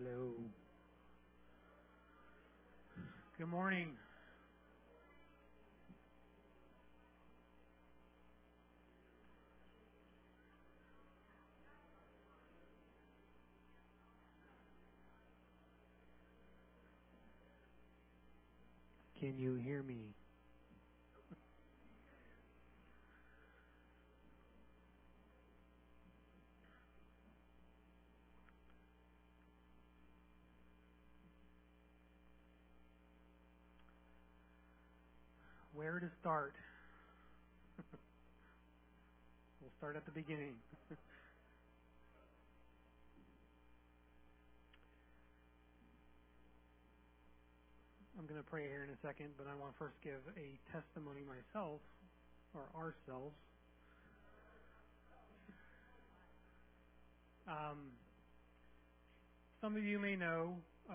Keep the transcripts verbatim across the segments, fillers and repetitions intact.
Hello. Good morning. Can you hear me? Where to start? We'll start at the beginning. I'm going to pray here in a second, but I want to first give a testimony myself, or ourselves. Um, some of you may know uh,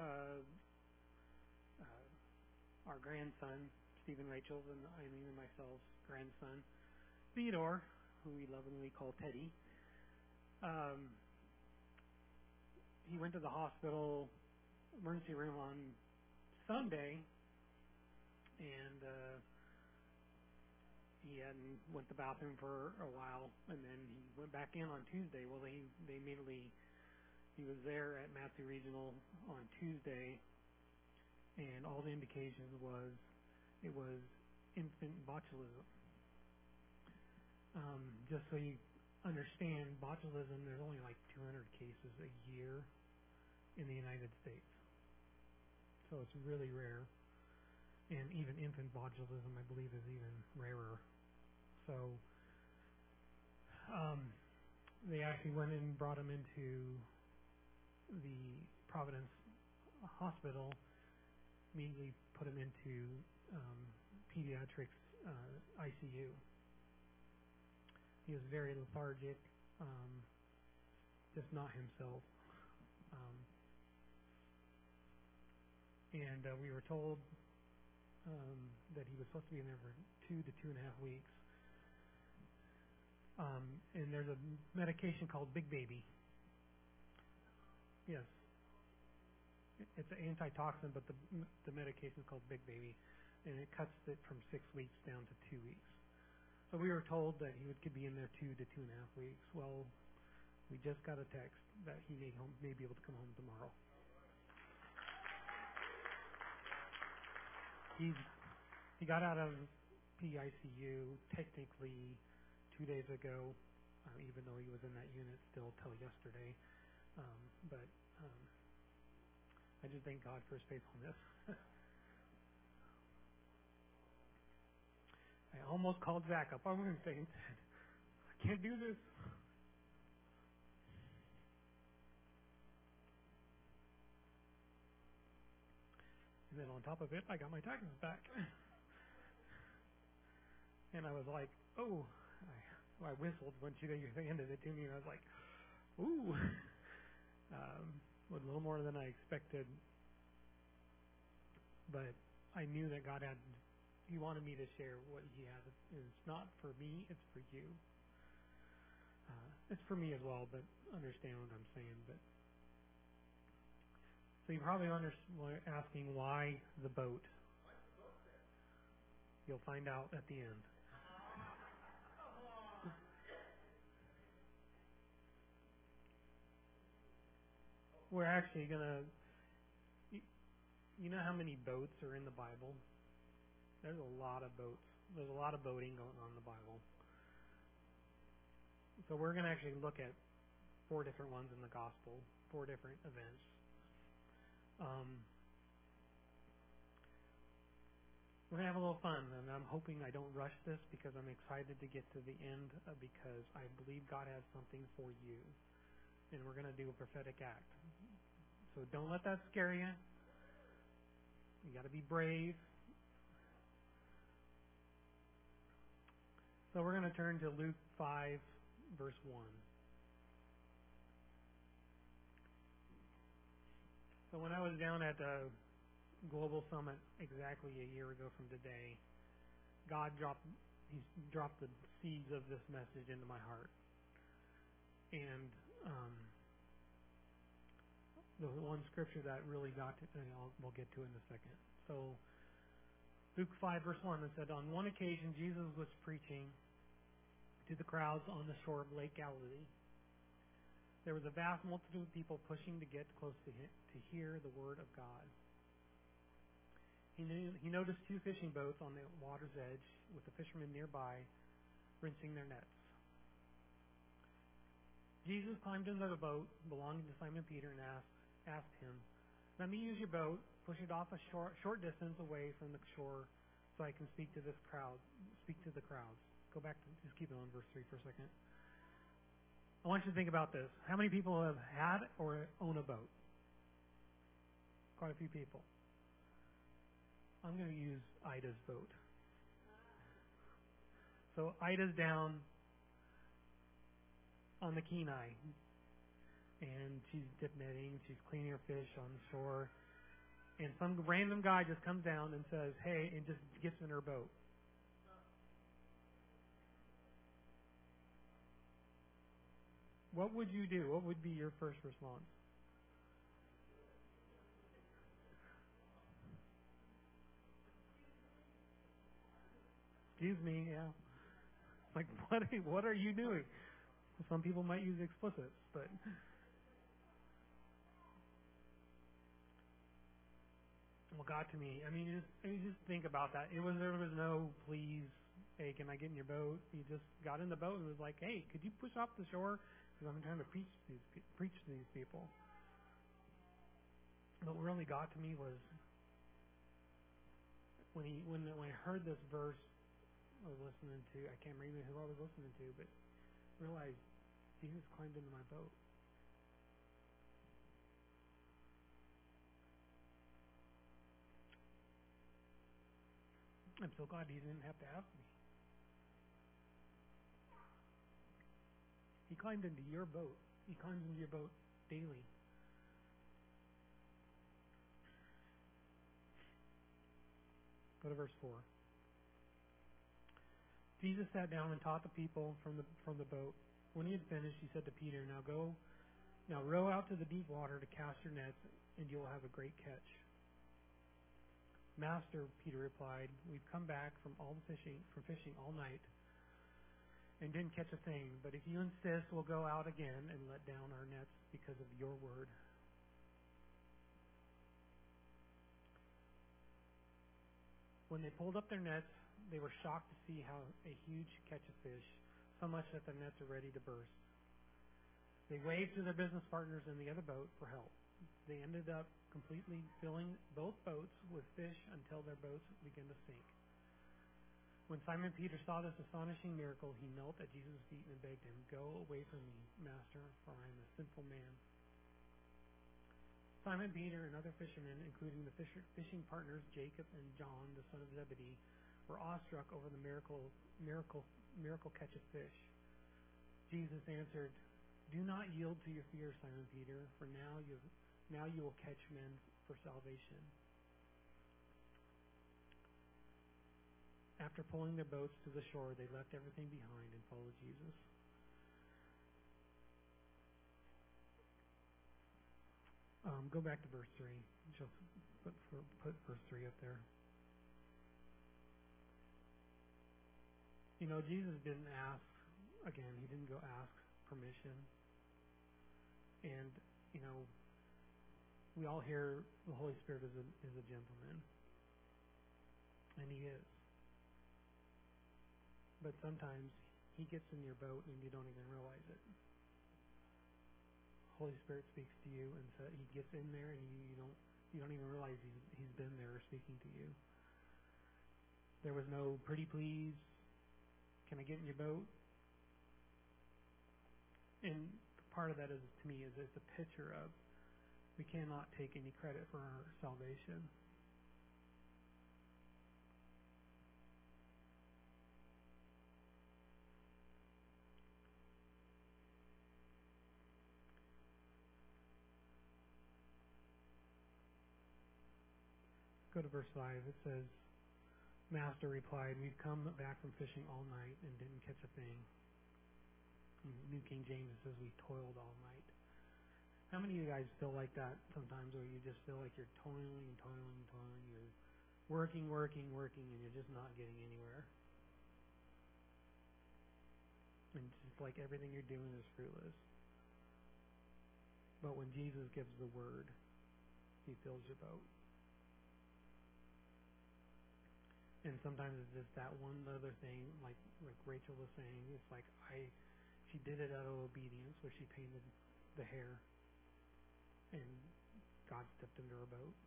uh, our grandson, Stephen Rachel's, and Eileen and myself's grandson, Theodore, who we lovingly call Teddy. Um, he went to the hospital emergency room on Sunday, and uh, he hadn't went to the bathroom for a while, and then he went back in on Tuesday. Well, they they immediately he was there at Matthew Regional on Tuesday, and all the indications was it was infant botulism. Um, just so you understand, botulism, there's only like two hundred cases a year in the United States, so it's really rare. And even infant botulism, I believe, is even rarer. So um, they actually went and brought him into the Providence Hospital, immediately put him into um, pediatrics uh, I C U. He was very lethargic, um, just not himself. Um, and uh, we were told um, that he was supposed to be in there for two to two and a half weeks. Um, and there's a medication called Big Baby. Yes, it's an antitoxin, but the the medication is called Big Baby, and it cuts it from six weeks down to two weeks. So we were told that he would could be in there two to two and a half weeks. Well, we just got a text that he may home may be able to come home tomorrow. He's he got out of P I C U technically two days ago, uh, even though he was in that unit still till yesterday. Um, but um, I just thank God for His faithfulness. I almost called Zach up on Wednesday and said, I can't do this. And then on top of it, I got my taxes back. And I was like, oh, I, I whistled when she handed it to me, and I was like, ooh, um, was a little more than I expected. But I knew that God had, He wanted me to share what He had. It's not for me, it's for you. Uh, it's for me as well, but understand what I'm saying. But so you're probably under, asking why the boat. You'll find out at the end. We're actually going to, you know how many boats are in the Bible? There's a lot of boats. There's a lot of boating going on in the Bible. So we're going to actually look at four different ones in the gospel, four different events. Um, we're going to have a little fun, and I'm hoping I don't rush this because I'm excited to get to the end uh, because I believe God has something for you. And we're going to do a prophetic act. So don't let that scare you. You got to be brave. So we're going to turn to Luke five, verse one. So when I was down at the Global Summit exactly a year ago from today, God dropped He dropped the seeds of this message into my heart. And um, the one scripture that really got to, and I'll, we'll get to in a second. So Luke five verse one, it said, on one occasion Jesus was preaching to the crowds on the shore of Lake Galilee. There was a vast multitude of people pushing to get close to him to hear the word of God. He knew, he noticed two fishing boats on the water's edge with the fishermen nearby rinsing their nets. Jesus climbed into the boat belonging to Simon Peter and asked, asked him, let me use your boat, push it off a short, short distance away from the shore so I can speak to this crowd, speak to the crowds. Go back to, just keep it on verse three for a second. I want you to think about this. How many people have had or own a boat? Quite a few people. I'm going to use Ida's boat. So Ida's down on the Kenai, and she's dip netting, she's cleaning her fish on the shore, and some random guy just comes down and says, hey, and just gets in her boat. What would you do? What would be your first response? Excuse me, yeah. Like, what are, what are you doing? Some people might use explicits, but what got to me, I mean, just, I mean, just think about that. It was there was no please, hey, can I get in your boat? He just got in the boat and was like, hey, could you push off the shore? Because I'm trying to preach to these preach to these people. What really got to me was when he when when I heard this verse I was listening to. I can't remember who I was listening to, but realized Jesus climbed into my boat. I'm so glad he didn't have to ask me. He climbed into your boat. He climbs into your boat daily. Go to verse four. Jesus sat down and taught the people from the from the boat. When he had finished, he said to Peter, "Now go, now row out to the deep water to cast your nets, and you will have a great catch." "Master," Peter replied, "we've come back from all the fishing from fishing all night and didn't catch a thing. But if you insist, we'll go out again and let down our nets because of your word." When they pulled up their nets, they were shocked to see how a huge catch of fish, so much that their nets are ready to burst. They waved to their business partners in the other boat for help. They ended up completely filling both boats with fish until their boats began to sink. When Simon Peter saw this astonishing miracle, he knelt at Jesus' feet and begged him, "Go away from me, Master, for I am a sinful man." Simon Peter and other fishermen, including the fisher, fishing partners Jacob and John, the son of Zebedee, were awestruck over the miracle, miracle, miracle catch of fish. Jesus answered, "Do not yield to your fear, Simon Peter, for now you now you will catch men for salvation." After pulling their boats to the shore, they left everything behind and followed Jesus. Um, go back to verse three. Just put, put verse three up there. You know, Jesus didn't ask, again, he didn't go ask permission. And, you know, we all hear the Holy Spirit is a, is a gentleman. And he is. But sometimes he gets in your boat and you don't even realize it. Holy Spirit speaks to you, and so he gets in there, and you, you don't you don't even realize he's he's been there speaking to you. There was no pretty please. Can I get in your boat? And part of that is, to me, is it's a picture of we cannot take any credit for our salvation. Go to verse five. It says, "Master replied, we've come back from fishing all night and didn't catch a thing." In New King James, it says we toiled all night. How many of you guys feel like that sometimes, where you just feel like you're toiling, toiling, toiling, you're working, working, working, and you're just not getting anywhere? And just like everything you're doing is fruitless. But when Jesus gives the word, he fills your boat. And sometimes it's just that one other thing, like like Rachel was saying, it's like I she did it out of obedience, where she painted the hair, and God stepped into her boat.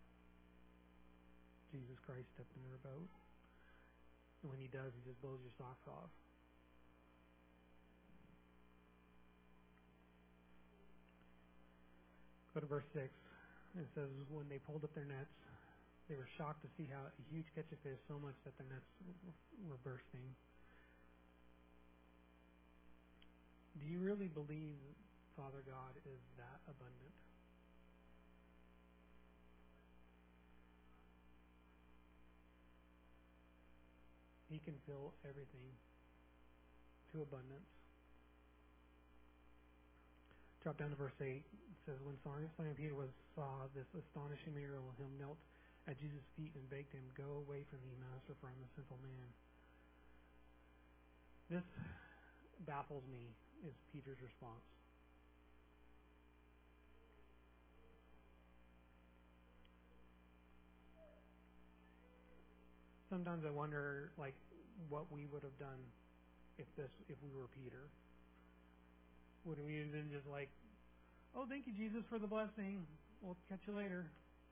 Jesus Christ stepped into her boat. And when he does, he just blows your socks off. Go to verse six. It says, when they pulled up their nets, they were shocked to see how a huge catch of fish, so much that their nets were bursting. Do you really believe Father God is that abundant? He can fill everything to abundance. Drop down to verse eight. It says, when Simon Peter was saw this astonishing miracle, he knelt at Jesus' feet and begged him, go away from me, Master, for I'm a sinful man. This baffles me, is Peter's response. Sometimes I wonder, like, what we would have done if this, if we were Peter. Would we have been just like, oh, thank you, Jesus, for the blessing. We'll catch you later.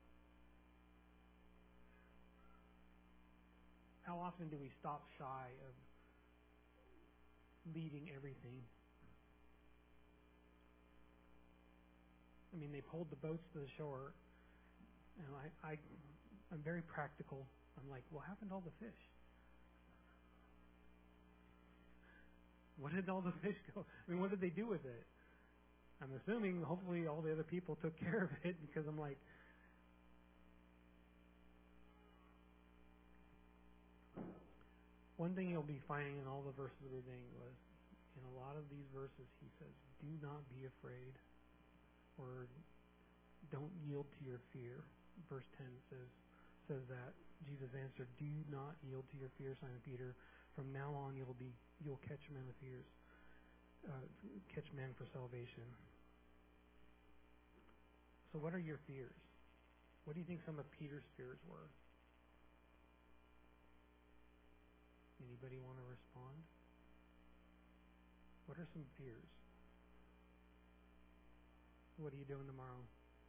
How often do we stop shy of leaving everything? I mean, they pulled the boats to the shore, and I, I, I'm very practical. I'm like, what happened to all the fish? What did all the fish go? I mean, what did they do with it? I'm assuming, hopefully, all the other people took care of it, because I'm like, one thing you'll be finding in all the verses we're reading was, in a lot of these verses, he says, do not be afraid, or don't yield to your fear. Verse ten says says that Jesus answered, do not yield to your fear, Simon Peter. From now on, you'll be you'll catch men with fears, uh, catch men for salvation. So, what are your fears? What do you think some of Peter's fears were? Anybody want to respond? What are some fears? What are you doing tomorrow?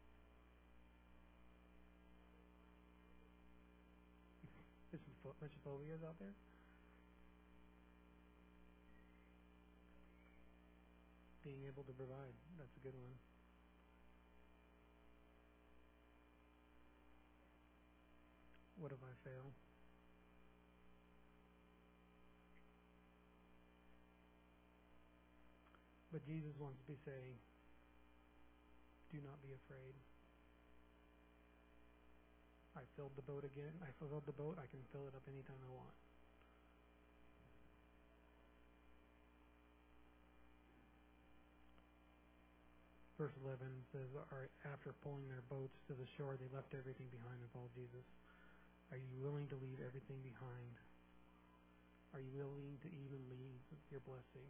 There's some fo- bunch of phobias out there. Being able to provide. That's a good one. What if I fail? But Jesus wants to be saying, do not be afraid. I filled the boat again. I filled the boat. I can fill it up anytime I want. Verse eleven says, after pulling their boats to the shore, they left everything behind and followed Jesus. Are you willing to leave everything behind? Are you willing to even leave your blessing?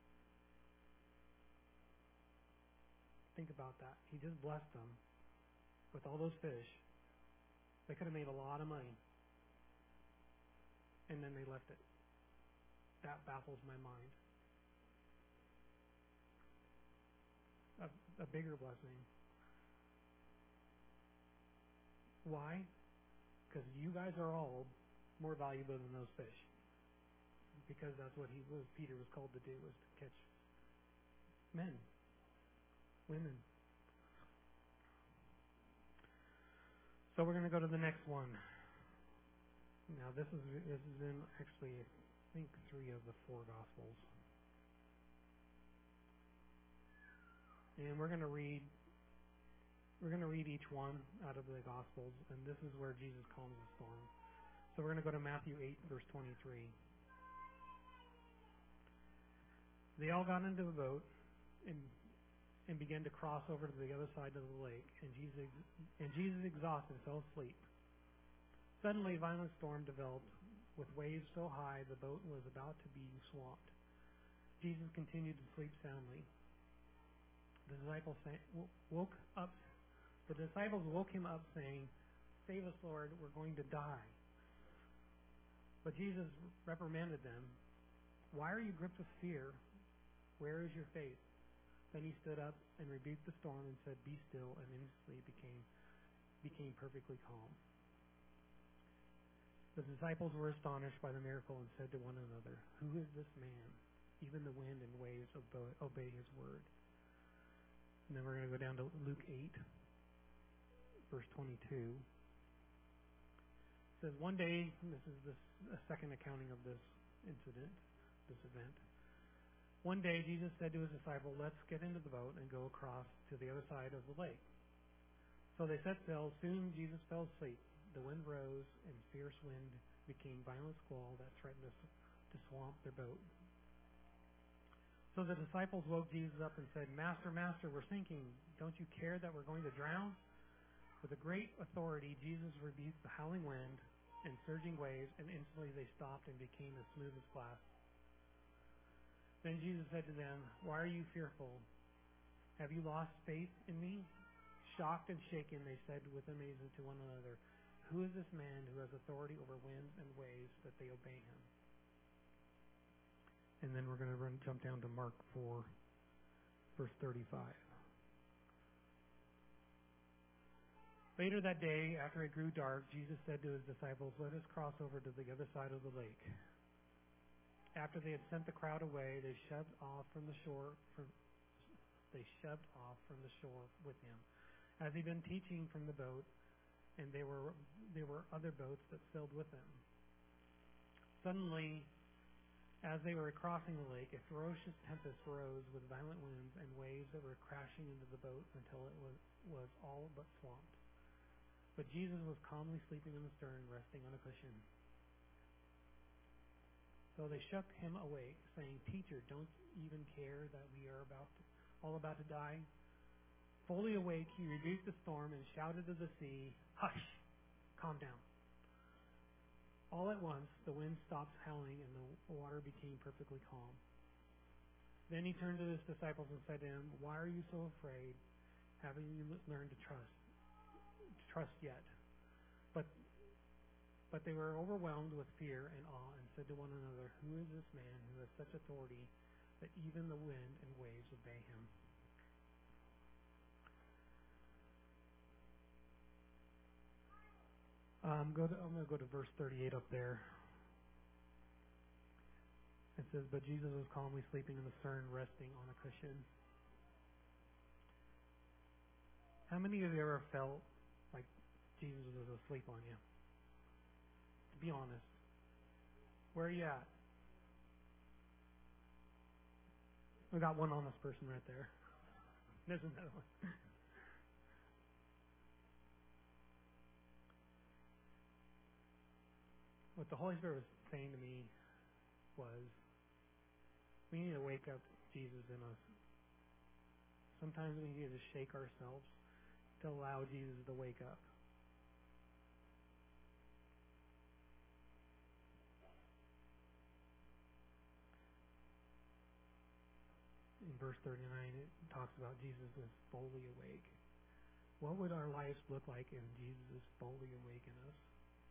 Think about that. He just blessed them with all those fish. They could have made a lot of money. And then they left it. That baffles my mind. A, a bigger blessing. Why? Because you guys are all more valuable than those fish. Because that's what he was, Peter was called to do, was to catch men, women. So we're going to go to the next one. Now this is this is in actually I think three of the four Gospels, and we're going to read we're going to read each one out of the Gospels, and this is where Jesus calms the storm. So we're going to go to Matthew eight, verse twenty-three. They all got into the boat, and and began to cross over to the other side of the lake. And Jesus, and Jesus exhausted, fell asleep. Suddenly, a violent storm developed, with waves so high the boat was about to be swamped. Jesus continued to sleep soundly. The disciples woke up. The disciples woke him up, saying, "Save us, Lord! We're going to die." But Jesus reprimanded them. "Why are you gripped with fear? Where is your faith?" Then he stood up and rebuked the storm and said, "Be still," and instantly it became became perfectly calm. The disciples were astonished by the miracle and said to one another, "Who is this man? Even the wind and waves obey his word." And then we're going to go down to Luke eight, verse twenty-two. It says, one day, this is the a second accounting of this incident, this event. One day, Jesus said to his disciple, "Let's get into the boat and go across to the other side of the lake." So they set sail. Soon Jesus fell asleep. The wind rose, and fierce wind became violent squall that threatened us to swamp their boat. So the disciples woke Jesus up and said, "Master, Master, we're sinking. Don't you care that we're going to drown?" With a great authority, Jesus rebuked the howling wind and surging waves, and instantly they stopped and became as smooth as glass. Then Jesus said to them, "Why are you fearful? Have you lost faith in me?" Shocked and shaken, they said with amazement to one another, "Who is this man who has authority over winds and waves that they obey him?" And then we're going to run, jump down to Mark four, verse thirty-five. Later that day, after it grew dark, Jesus said to his disciples, "Let us cross over to the other side of the lake." After they had sent the crowd away, they shoved off from the shore. From, they shoved off from the shore with him, as he'd been teaching from the boat, and there were there were other boats that sailed with him. Suddenly, as they were crossing the lake, a ferocious tempest rose with violent winds and waves that were crashing into the boat until it was was all but swamped. But Jesus was calmly sleeping in the stern, resting on a cushion. So they shook him awake, saying, "Teacher, don't you even care that we are about to, all about to die?" Fully awake, he rebuked the storm and shouted to the sea, "Hush! Calm down." All at once, the wind stopped howling and the water became perfectly calm. Then he turned to his disciples and said to them, "Why are you so afraid? Haven't you learned to trust? Trust yet?" But but they were overwhelmed with fear and awe and said to one another, "Who is this man who has such authority that even the wind and waves obey him?" Um, go to, I'm going to go to verse thirty-eight up there. It says, "But Jesus was calmly sleeping in the stern, resting on a cushion." How many of you ever felt like Jesus was asleep on you? To be honest. Where are you at? We got one honest person right there. There's another one. What the Holy Spirit was saying to me was, we need to wake up Jesus in us. Sometimes we need to shake ourselves to allow Jesus to wake up. In verse thirty-nine, it talks about Jesus is fully awake. What would our lives look like if Jesus is fully awake in us?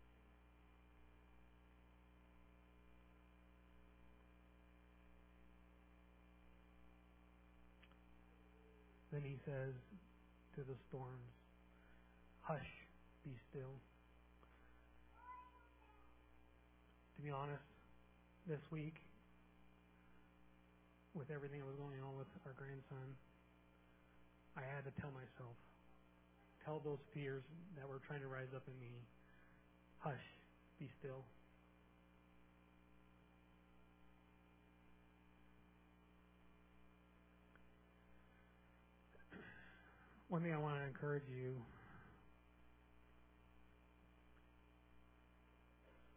Then he says to the storms, "Hush, be still." To be honest, this week, with everything that was going on with our grandson, I had to tell myself, tell those fears that were trying to rise up in me, "Hush, be still." One thing I want to encourage you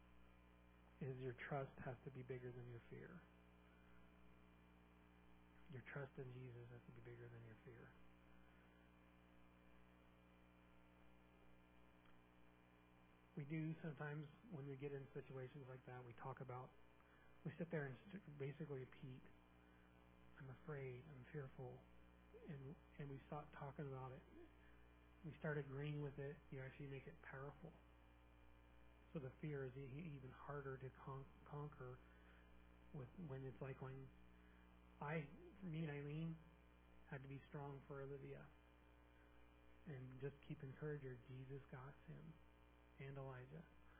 is your trust has to be bigger than your fear. Your trust in Jesus has to be bigger than your fear. We do sometimes when we get in situations like that, we talk about, we sit there and basically repeat, I'm afraid, I'm fearful, and and we stop talking about it. We start agreeing with it. You actually make it powerful. So the fear is even harder to con- conquer with when it's like when I, for me and Eileen, had to be strong for Olivia. And just keep encouraging her, Jesus got him and Elijah.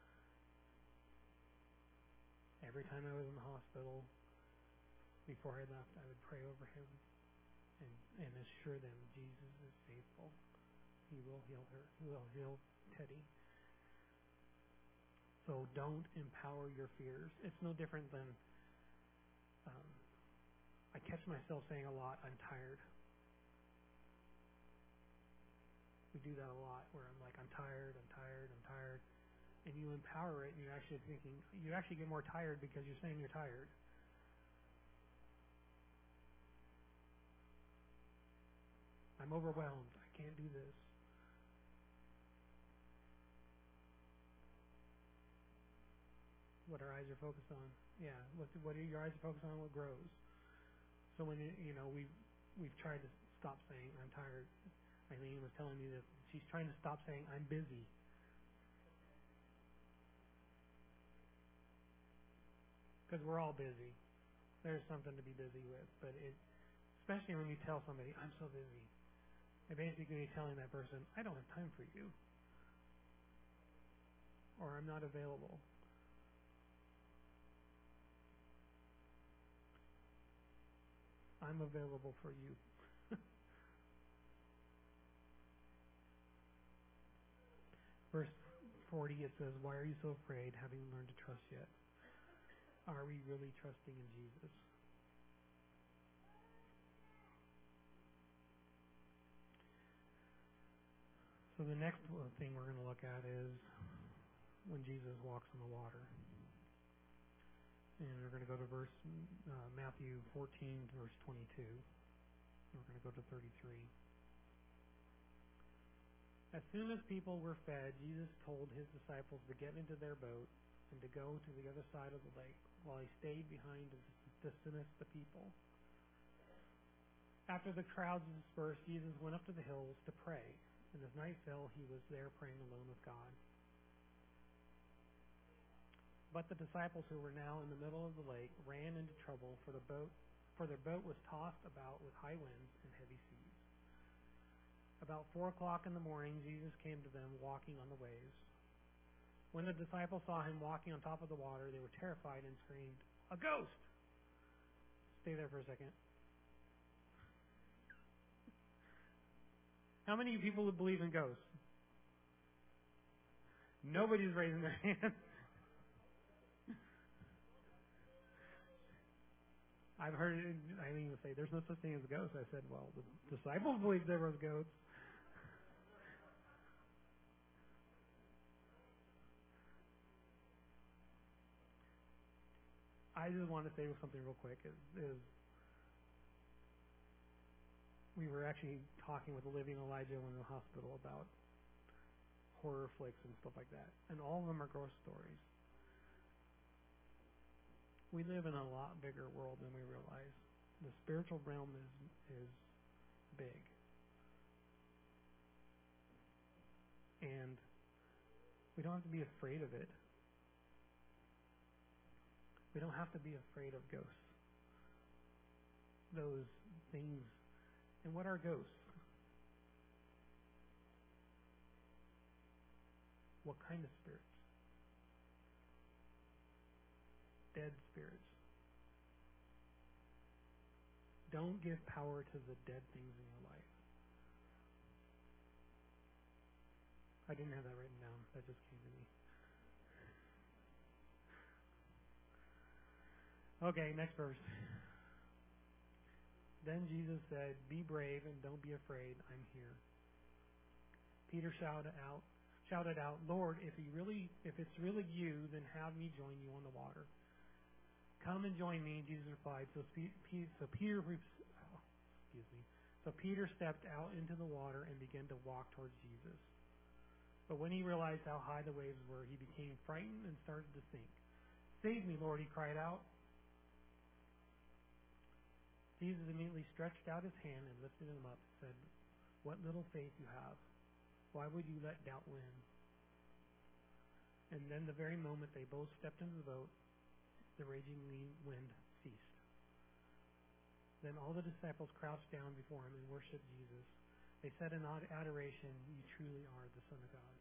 Every time I was in the hospital, before I left, I would pray over him and, and assure them Jesus is faithful. He will heal her. He will heal Teddy. So don't empower your fears. It's no different than, um, I catch myself saying a lot, I'm tired. We do that a lot where I'm like, I'm tired, I'm tired, I'm tired. And you empower it and you're actually thinking, you actually get more tired because you're saying you're tired. I'm overwhelmed. I can't do this. What our eyes are focused on. Yeah, what, what are your eyes are focused on? What grows. So when, you know, we've, we've tried to stop saying, I'm tired. Eileen was telling me that she's trying to stop saying, I'm busy. Because we're all busy. There's something to be busy with. But it, especially when you tell somebody, I'm so busy, you're basically telling that person, I don't have time for you. Or I'm not available. I'm available for you. Verse forty, it says, why are you so afraid, having learned to trust yet? Are we really trusting in Jesus? So the next thing we're going to look at is when Jesus walks on the water. And we're going to go to verse uh, Matthew fourteen, verse twenty-two. We're going to go to thirty-three. As soon as people were fed, Jesus told his disciples to get into their boat and to go to the other side of the lake, while he stayed behind to dismiss the people. After the crowds dispersed, Jesus went up to the hills to pray, and as night fell, he was there praying alone with God. But the disciples who were now in the middle of the lake ran into trouble, for the boat, for their boat was tossed about with high winds and heavy seas. About four o'clock in the morning, Jesus came to them walking on the waves. When the disciples saw him walking on top of the water, they were terrified and screamed, "A ghost!" Stay there for a second. How many people would believe in ghosts? Nobody's raising their hand. I've heard Eileen say, "There's no such thing as a ghost." I said, "Well, the disciples believed there was ghosts." I just want to say something real quick. Is, is we were actually talking with Olivia and Elijah when in the hospital about horror flicks and stuff like that, and all of them are ghost stories. We live in a lot bigger world than we realize. The spiritual realm is is big, and we don't have to be afraid of it. We don't have to be afraid of ghosts. Those things. And what are ghosts? What kind of spirits? Dead spirits. Don't give power to the dead things in your life. I didn't have that written down. That just came to me. Okay, next verse. Then Jesus said, "Be brave and don't be afraid. I'm here." Peter shouted out, shouted out, "Lord, if you really, if it's really you, then have me join you on the water." "Come and join me," Jesus replied. So, so Peter excuse me. So Peter stepped out into the water and began to walk towards Jesus. But when he realized how high the waves were, he became frightened and started to sink. "Save me, Lord," he cried out. Jesus immediately stretched out his hand and lifted him up and said, "What little faith you have. Why would you let doubt win?" And then the very moment they both stepped into the boat, the raging wind ceased. Then all the disciples crouched down before him and worshipped Jesus. They said in adoration, "You truly are the Son of God."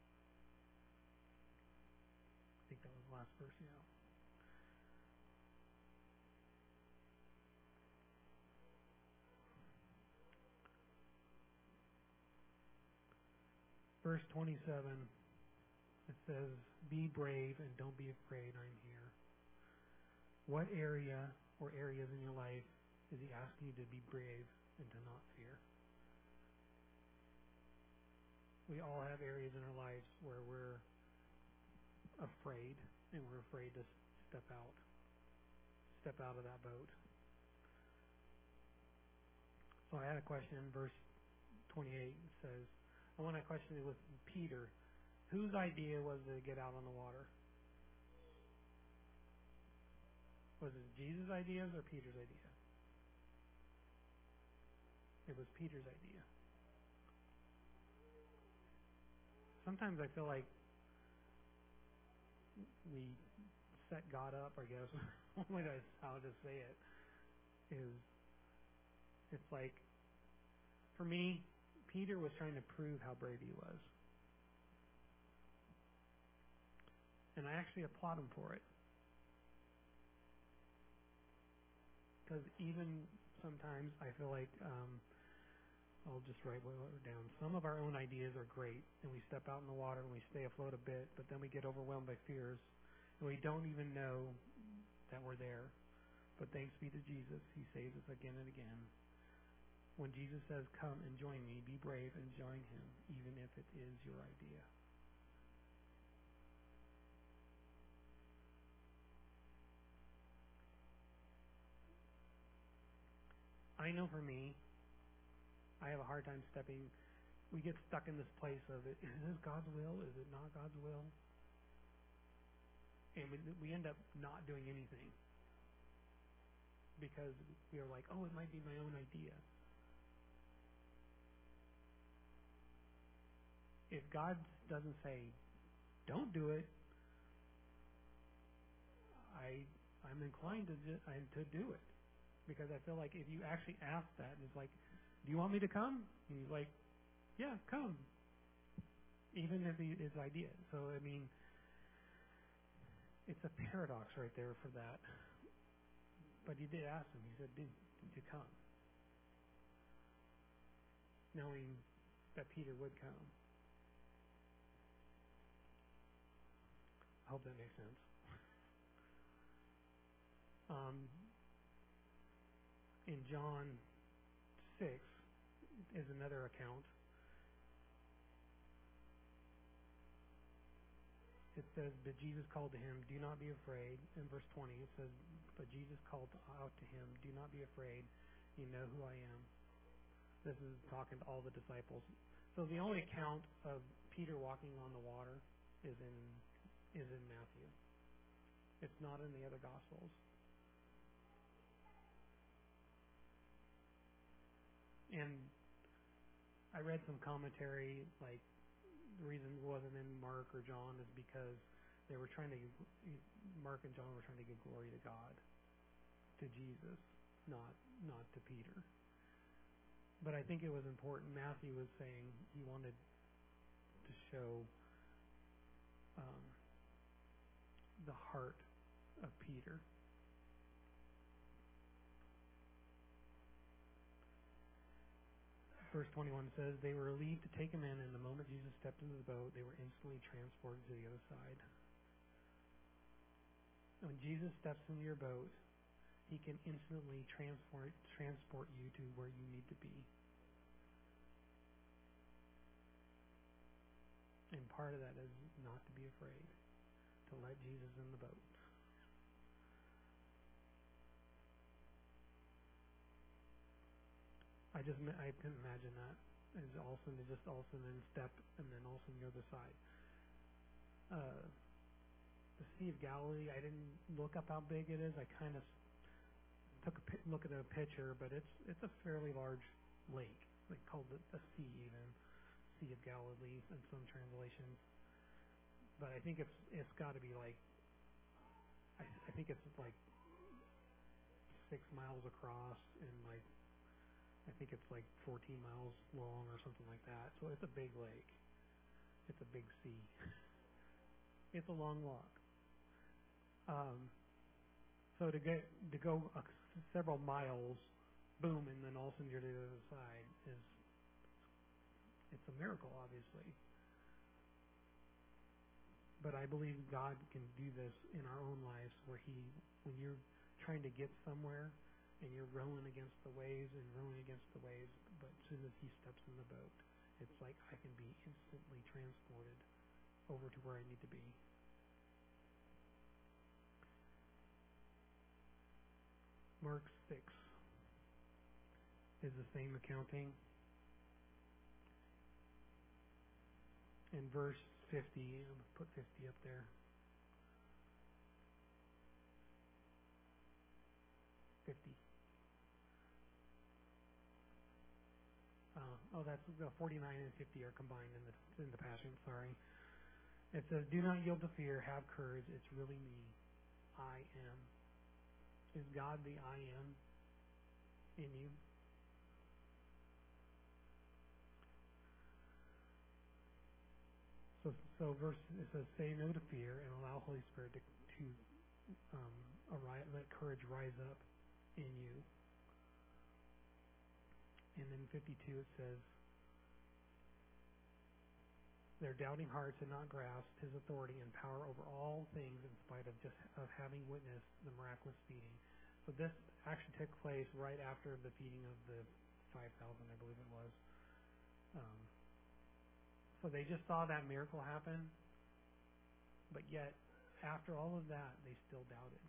I think that was the last verse, yeah. Verse twenty-seven, it says, "Be brave and don't be afraid, I'm here." What area or areas in your life is he asking you to be brave and to not fear? We all have areas in our lives where we're afraid, and we're afraid to step out, step out of that boat. So I had a question in verse twenty-eight. It says, I want to question it with Peter. Whose idea was to get out on the water? Was it Jesus' ideas or Peter's idea? It was Peter's idea. Sometimes I feel like we set God up, I guess. Only that's how to say it. Is it's like, for me, Peter was trying to prove how brave he was. And I actually applaud him for it. Because even sometimes I feel like, um, I'll just write what down. Some of our own ideas are great, and we step out in the water and we stay afloat a bit, but then we get overwhelmed by fears, and we don't even know that we're there. But thanks be to Jesus, he saves us again and again. When Jesus says, "Come and join me," be brave and join him, even if it is your idea. I know for me, I have a hard time stepping. We get stuck in this place of, is this God's will? Is it not God's will? And we, we end up not doing anything because we are like, oh, it might be my own idea. If God doesn't say, don't do it, I, I'm inclined to, ju- to do it. Because I feel like if you actually ask that, and it's like, do you want me to come? And he's like, yeah, come. Even if he, his idea. So, I mean, it's a paradox right there for that. But he did ask him. He said, did, did you come? Knowing that Peter would come. I hope that makes sense. Um, in John six is another account. It says, but Jesus called to him, do not be afraid. In verse twenty, it says, but Jesus called out to him, do not be afraid. You know who I am. This is talking to all the disciples. So the only account of Peter walking on the water is in is in Matthew. It's not in the other Gospels. And I read some commentary, like the reason it wasn't in Mark or John is because they were trying to, Mark and John were trying to give glory to God, to Jesus, not not to Peter. But I think it was important. Matthew was saying he wanted to show um, the heart of Peter. Verse twenty-one says, they were relieved to take him in, and the moment Jesus stepped into the boat, they were instantly transported to the other side. When Jesus steps into your boat, he can instantly transport transport you to where you need to be. And part of that is not to be afraid, to let Jesus in the boat. I just I couldn't imagine that. And all of a sudden, just all of a sudden step, and then all of a sudden the other side. Uh, the Sea of Galilee, I didn't look up how big it is. I kind of took a pi- look at a picture, but it's it's a fairly large lake. They called it a sea even, Sea of Galilee in some translations. But I think it's it's got to be like I, I think it's like six miles across and like I think it's like fourteen miles long or something like that. So it's a big lake. It's a big sea. It's a long walk. Um, so to get to go uh, several miles, boom, and then all of a sudden you're to the other side is it's a miracle, obviously. But I believe God can do this in our own lives, where He, when you're trying to get somewhere and you're rowing against the waves and rowing against the waves, but as soon as He steps in the boat, it's like I can be instantly transported over to where I need to be. Mark six is the same accounting. In verse fifty, I'm going to put fifty up there. fifty. Uh, oh, that's the forty-nine and fifty are combined in the in the Passion. Sorry. It says, "Do not yield to fear. Have courage. It's really me. I am." Is God the I am in you? So, so verse it says, "Say no to fear and allow Holy Spirit to to um, arise, let courage rise up in you." And then fifty-two it says, "Their doubting hearts had not grasped His authority and power over all things, in spite of just of having witnessed the miraculous feeding." So this actually took place right after the feeding of the five thousand, I believe it was. Um, so they just saw that miracle happen, but yet after all of that, they still doubted.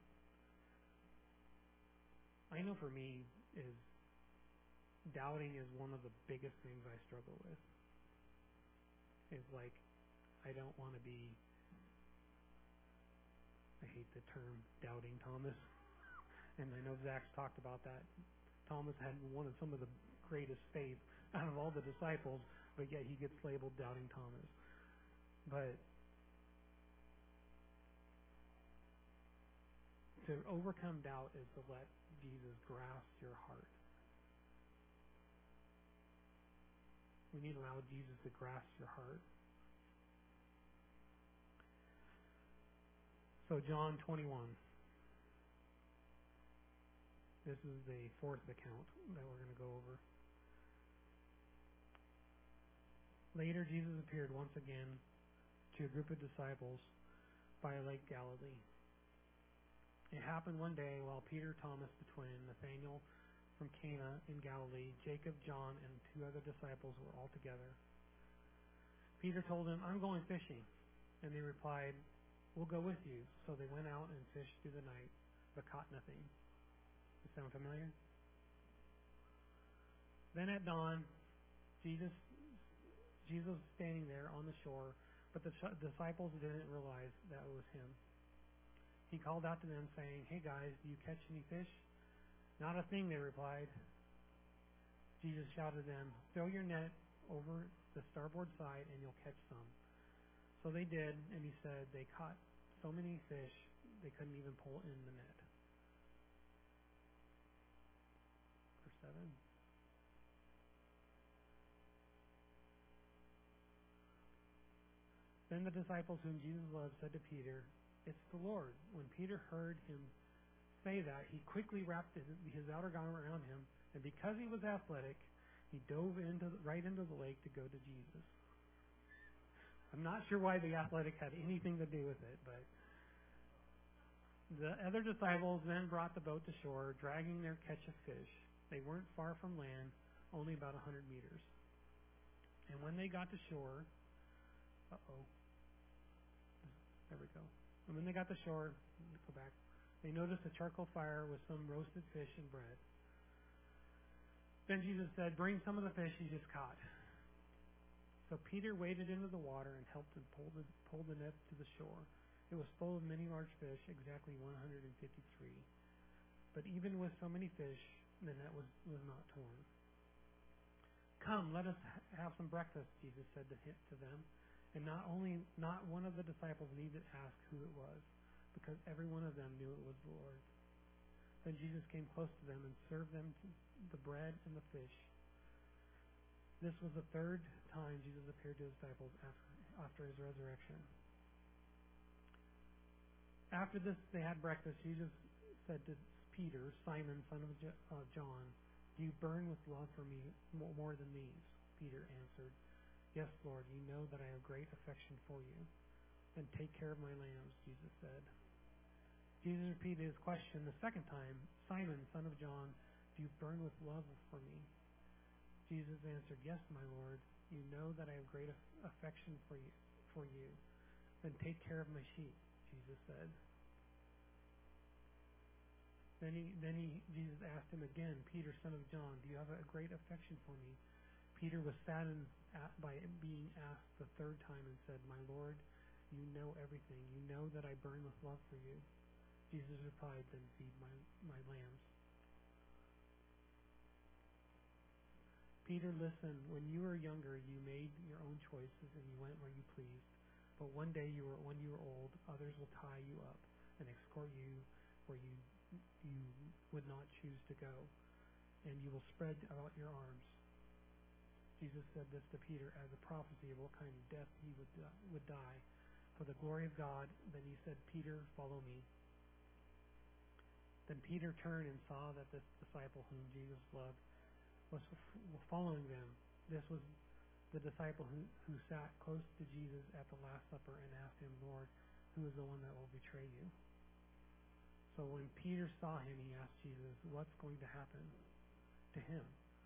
I know for me is doubting is one of the biggest things I struggle with. It's like I don't want to be. I hate the term doubting Thomas. And I know Zach's talked about that. Thomas had one of some of the greatest faith out of all the disciples, but yet he gets labeled doubting Thomas. But to overcome doubt is to let Jesus grasp your heart. We need to allow Jesus to grasp your heart. So John twenty-one. This is the fourth account that we're going to go over. Later, Jesus appeared once again to a group of disciples by Lake Galilee. It happened one day while Peter, Thomas the twin, Nathanael from Cana in Galilee, Jacob, John, and two other disciples were all together. Peter told them, "I'm going fishing." And they replied, "We'll go with you." So they went out and fished through the night, but caught nothing. Does that sound familiar? Then at dawn, Jesus Jesus was standing there on the shore, but the sh- disciples didn't realize that it was him. He called out to them, saying, "Hey guys, do you catch any fish?" "Not a thing," they replied. Jesus shouted to them, "Throw your net over the starboard side and you'll catch some." So they did, and he said they caught so many fish they couldn't even pull in the net. Verse seven. Then the disciples whom Jesus loved said to Peter, "It's the Lord." When Peter heard him say that, he quickly wrapped his, his outer garment around him, and because he was athletic, he dove into the, right into the lake to go to Jesus. I'm not sure why the athletic had anything to do with it, but the other disciples then brought the boat to shore, dragging their catch of fish. They weren't far from land, only about a hundred meters. And when they got to shore, uh-oh, there we go. And when they got to shore, go back, they noticed a charcoal fire with some roasted fish and bread. Then Jesus said, "Bring some of the fish you just caught." So Peter waded into the water and helped him pull the, pull the net to the shore. It was full of many large fish, exactly one hundred fifty-three. But even with so many fish, the net was, was not torn. "Come, let us ha- have some breakfast," Jesus said to, him, to them. And not only not one of the disciples needed to ask who it was, because every one of them knew it was the Lord. Then Jesus came close to them and served them the bread and the fish. This was the third time Jesus appeared to his disciples after, after his resurrection. After this, they had breakfast. Jesus said to Peter, "Simon, son of uh, John, do you burn with love for me more than these?" Peter answered, "Yes, Lord, you know that I have great affection for you." "Then take care of my lambs," Jesus said. Jesus repeated his question the second time, "Simon, son of John, do you burn with love for me?" Jesus answered, "Yes, my Lord, you know that I have great affection for you. For you. Then take care of my sheep," Jesus said. Then he, then he, Jesus asked him again, "Peter, son of John, do you have a great affection for me?" Peter was saddened at, by being asked the third time and said, "My Lord, you know everything. You know that I burn with love for you." Jesus replied, "Then feed my, my lambs." Peter, listen, when you were younger, you made your own choices and you went where you pleased. But one day, you were, when you are old, others will tie you up and escort you where you you would not choose to go, and you will spread out your arms. Jesus said this to Peter as a prophecy of what kind of death he would uh, would die for the glory of God. Then he said, "Peter, follow me." Then Peter turned and saw that this disciple whom Jesus loved was following them. This was the disciple who, who sat close to Jesus at the Last Supper and asked him, "Lord, who is the one that will betray you?" So when Peter saw him, he asked Jesus, "What's going to happen to him?"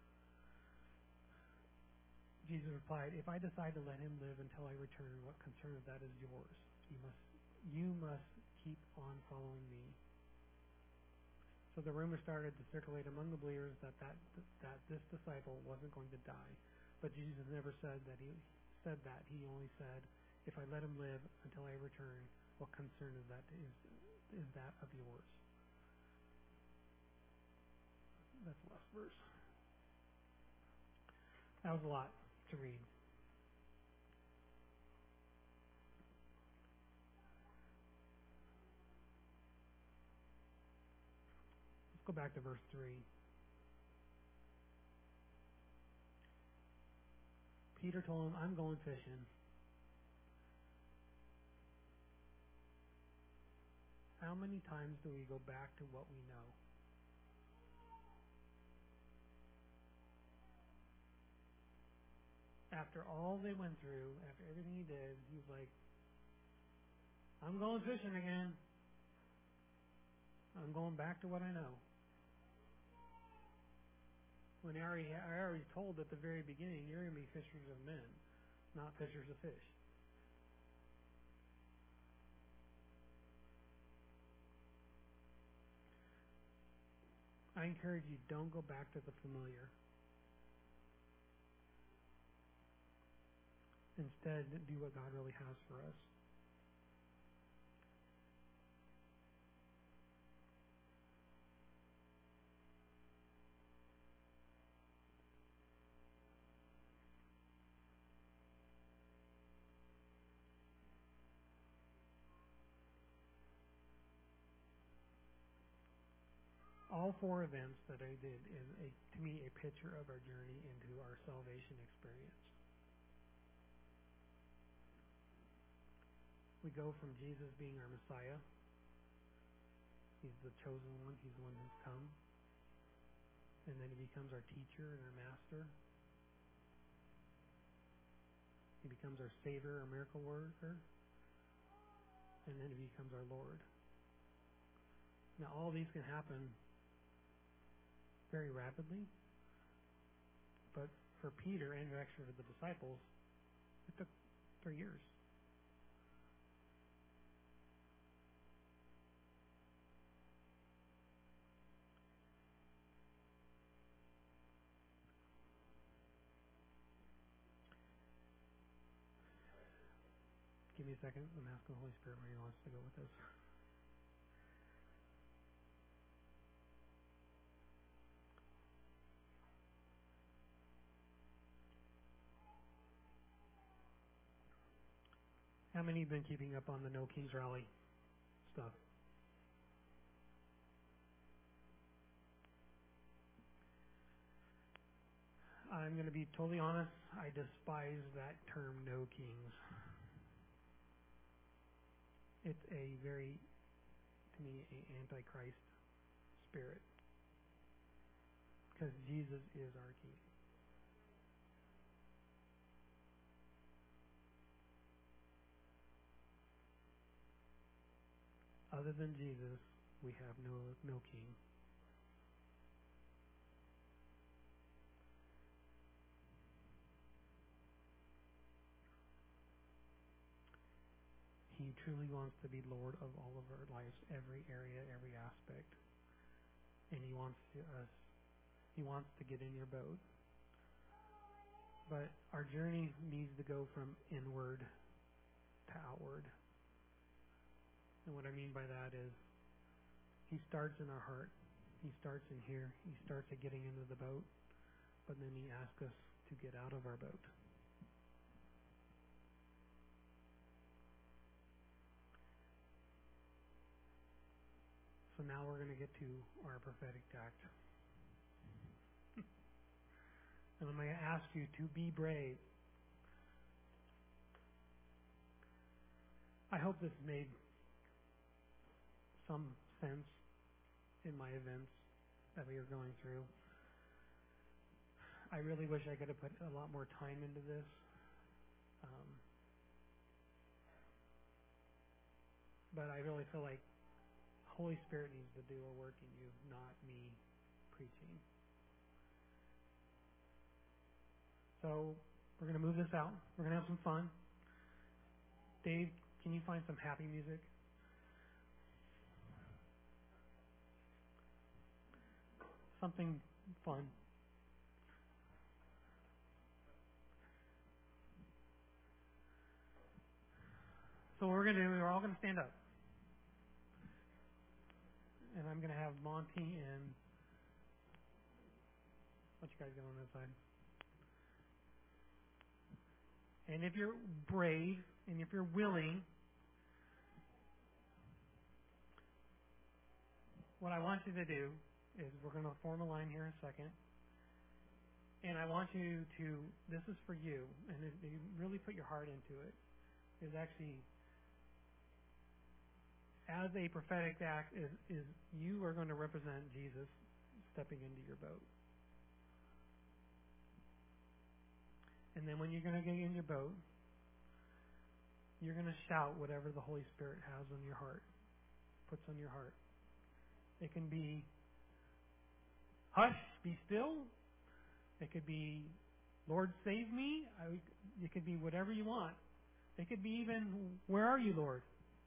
Jesus replied, "If I decide to let him live until I return, what concern of that is yours? You must, you must keep on following me." So the rumor started to circulate among the believers that, that that this disciple wasn't going to die. But Jesus never said that he said that. He only said, "If I let him live until I return, what concern is that is is that of yours?" That's the last verse. That was a lot to read. Let's go back to verse three. Peter told him, "I'm going fishing." How many times do we go back to what we know? After all they went through, after everything he did, he's like, "I'm going fishing again. I'm going back to what I know." When I already, I already told at the very beginning, you're going to be fishers of men, not fishers of fish. I encourage you, don't go back to the familiar. Instead, do what God really has for us. All four events that I did is, a, to me, a picture of our journey into our salvation experience. We go from Jesus being our Messiah. He's the chosen one. He's the one who's come. And then he becomes our teacher and our master. He becomes our Savior, our miracle worker. And then he becomes our Lord. Now, all these can happen very rapidly. But for Peter and actually for the disciples, it took three years. give me a second. I'm asking the Holy Spirit where He wants to go with this. How many have been keeping up on the No Kings Rally stuff? I'm going to be totally honest. I despise that term, no kings. It's a very, to me, a antichrist spirit. Because Jesus is our king. Other than Jesus, we have no no king. He truly wants to be Lord of all of our lives, every area, every aspect. And He wants to us. He wants to get in your boat. But our journey needs to go from inward to outward. And what I mean by that is He starts in our heart. He starts in here. He starts at getting into the boat. But then He asks us to get out of our boat. So now we're going to get to our prophetic act. And I'm going to ask you to be brave. I hope this made some sense in my events that we are going through. I really wish I could have put a lot more time into this. Um, but I really feel like Holy Spirit needs to do a work in you, not me preaching. So we're going to move this out. We're going to have some fun. Dave, can you find some happy music? Something fun. So what we're going to do, we're all going to stand up. And I'm going to have Monty and what you guys got on this side. And if you're brave and if you're willing, what I want you to do is we're going to form a line here in a second. And I want you to, this is for you, and if you really put your heart into it, is actually, as a prophetic act, is, is you are going to represent Jesus stepping into your boat. And then when you're going to get in your boat, you're going to shout whatever the Holy Spirit has on your heart, puts on your heart. It can be, hush, be still. It could be, Lord, save me. I, it could be whatever you want. It could be even, where are you, Lord?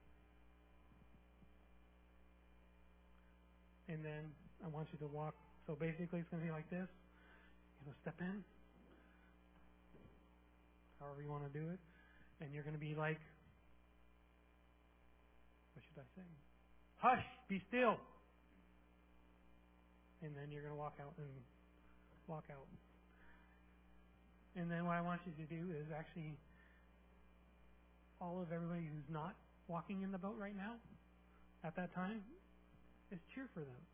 And then I want you to walk. So basically it's going to be like this. You're going to step in, however you want to do it. And you're going to be like, what should I say? Hush, be still. And then you're going to walk out and walk out. And then what I want you to do is actually, all of everybody who's not walking in the boat right now, at that time, is cheer for them.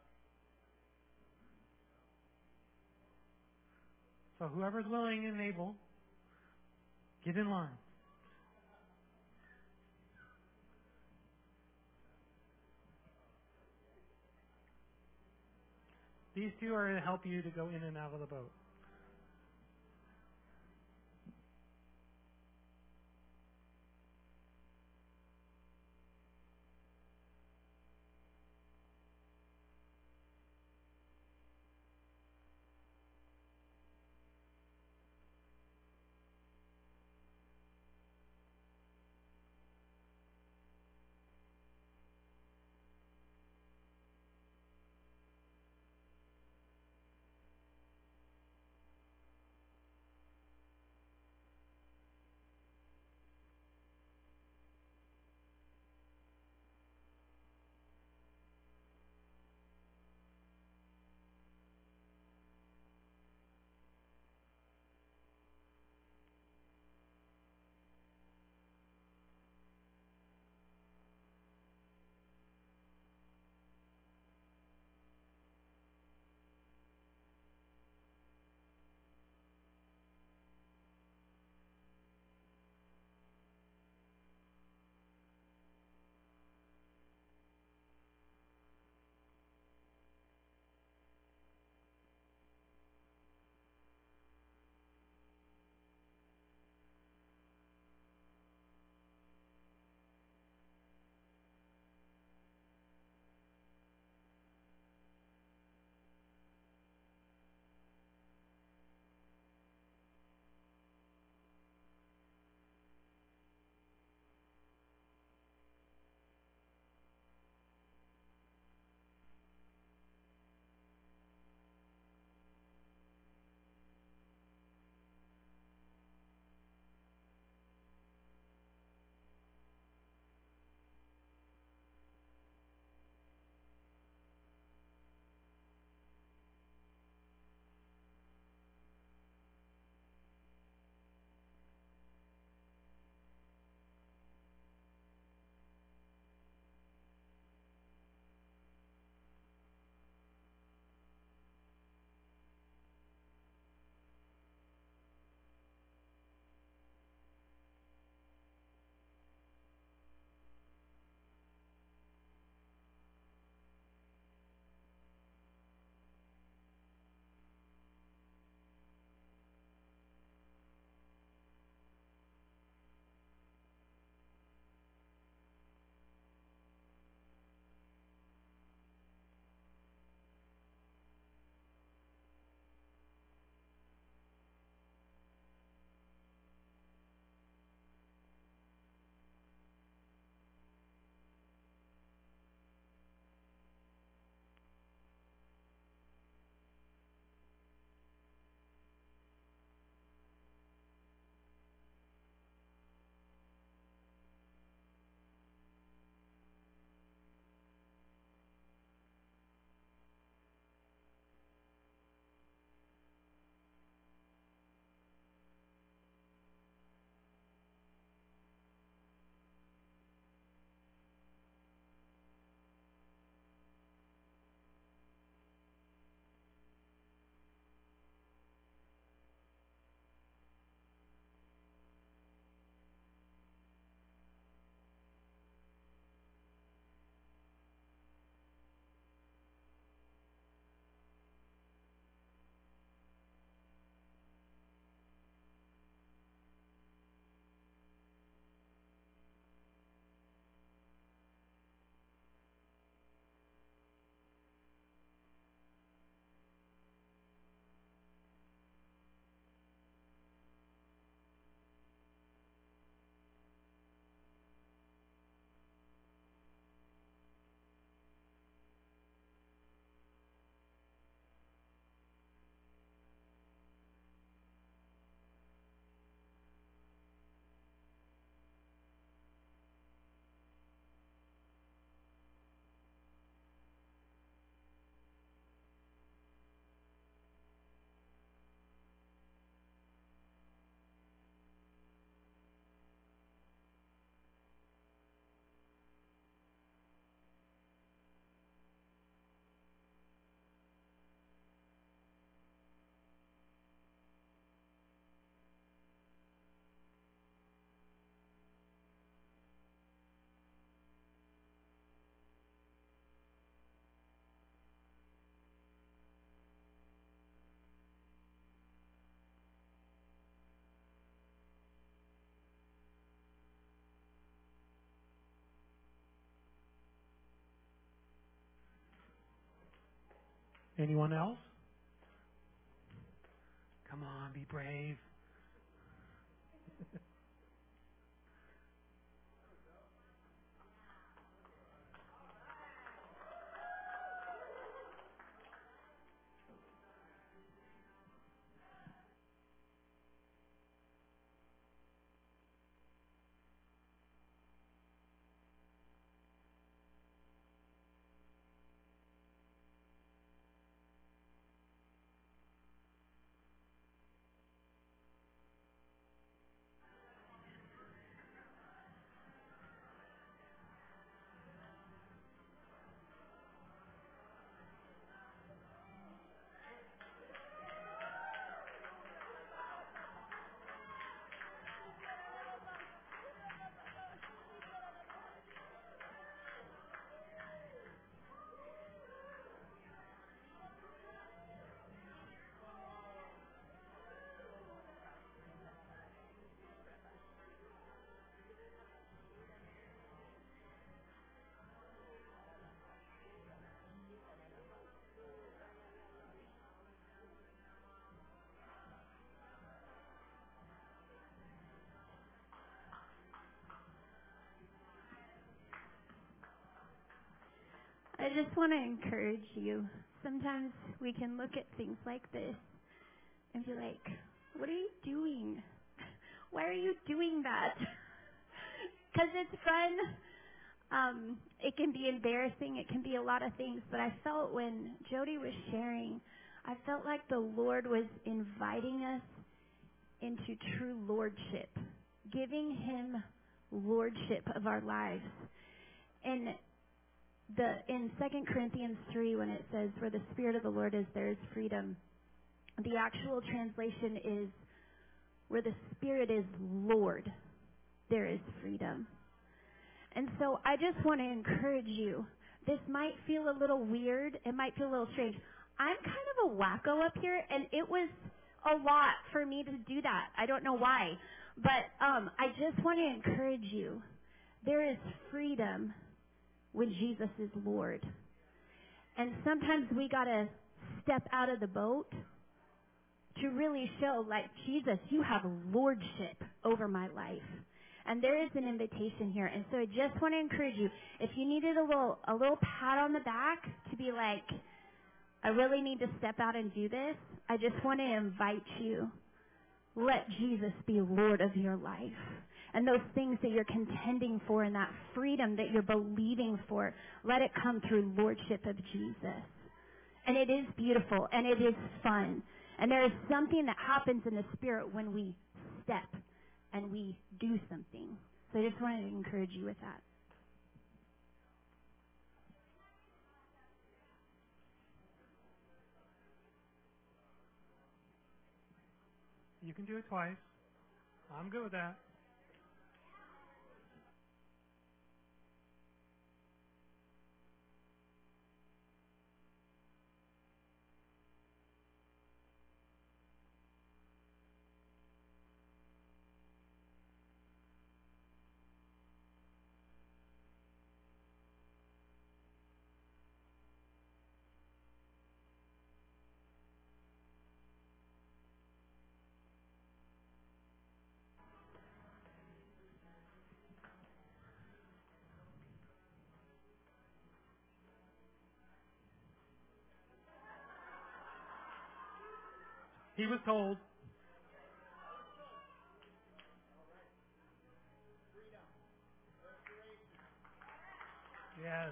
So whoever's willing and able, get in line. These two are to help you to go in and out of the boat. Anyone else? Come on, be brave. I just want to encourage you. Sometimes we can look at things like this and be like, what are you doing? Why are you doing that? Because it's fun. Um, it can be embarrassing. It can be a lot of things. But I felt when Jody was sharing, I felt like the Lord was inviting us into true lordship, giving him lordship of our lives. And the in Second Corinthians three, when it says, where the Spirit of the Lord is, there is freedom, the actual translation is, where the Spirit is Lord, there is freedom. And so I just want to encourage you. This might feel a little weird. It might feel a little strange. I'm kind of a wacko up here, and it was a lot for me to do that. I don't know why. But um, I just want to encourage you. There is freedom when Jesus is Lord. And sometimes we got to step out of the boat to really show, like, Jesus, you have lordship over my life. And there is an invitation here. And so I just want to encourage you, if you needed a little a little pat on the back to be like, I really need to step out and do this, I just want to invite you. Let Jesus be Lord of your life. And those things that you're contending for and that freedom that you're believing for, let it come through lordship of Jesus. And it is beautiful and it is fun. And there is something that happens in the Spirit when we step and we do something. So I just wanted to encourage you with that. You can do it twice. I'm good with that. He was told. Yes.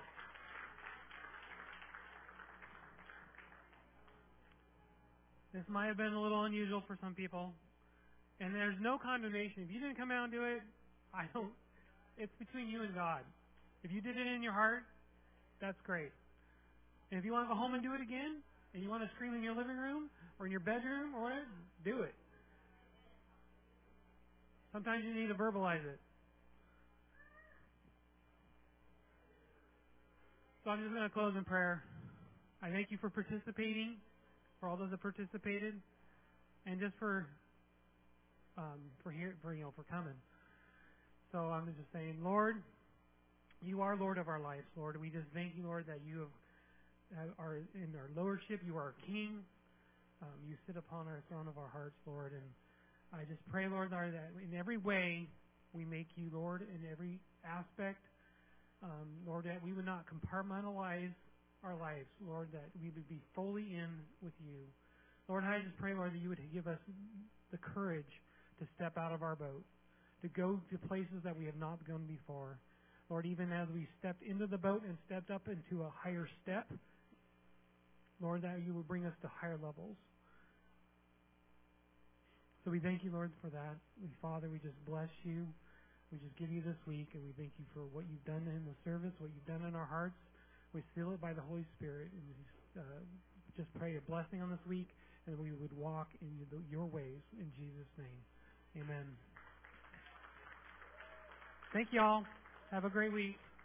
This might have been a little unusual for some people. And there's no condemnation. If you didn't come out and do it, I don't, it's between you and God. If you did it in your heart, that's great. And if you want to go home and do it again, and you want to scream in your living room or in your bedroom or whatever, do it. Sometimes you need to verbalize it. So I'm just going to close in prayer. I thank you for participating, for all those that participated, and just for um, for here, for you know, for coming. So I'm just saying, Lord, you are Lord of our lives, Lord. We just thank you, Lord, that you have are in our lordship. You are our King. Um, you sit upon our throne of our hearts, Lord. And I just pray, Lord, that in every way we make you, Lord, in every aspect. Um, Lord, that we would not compartmentalize our lives, Lord, that we would be fully in with you. Lord, I just pray, Lord, that you would give us the courage to step out of our boat, to go to places that we have not gone before. Lord, even as we stepped into the boat and stepped up into a higher step, Lord, that you would bring us to higher levels. So we thank you, Lord, for that. We, Father, we just bless you. We just give you this week, and we thank you for what you've done in the service, what you've done in our hearts. We seal it by the Holy Spirit, and we just, uh, just pray a blessing on this week, and we would walk in your ways in Jesus' name. Amen. Thank you all. Have a great week.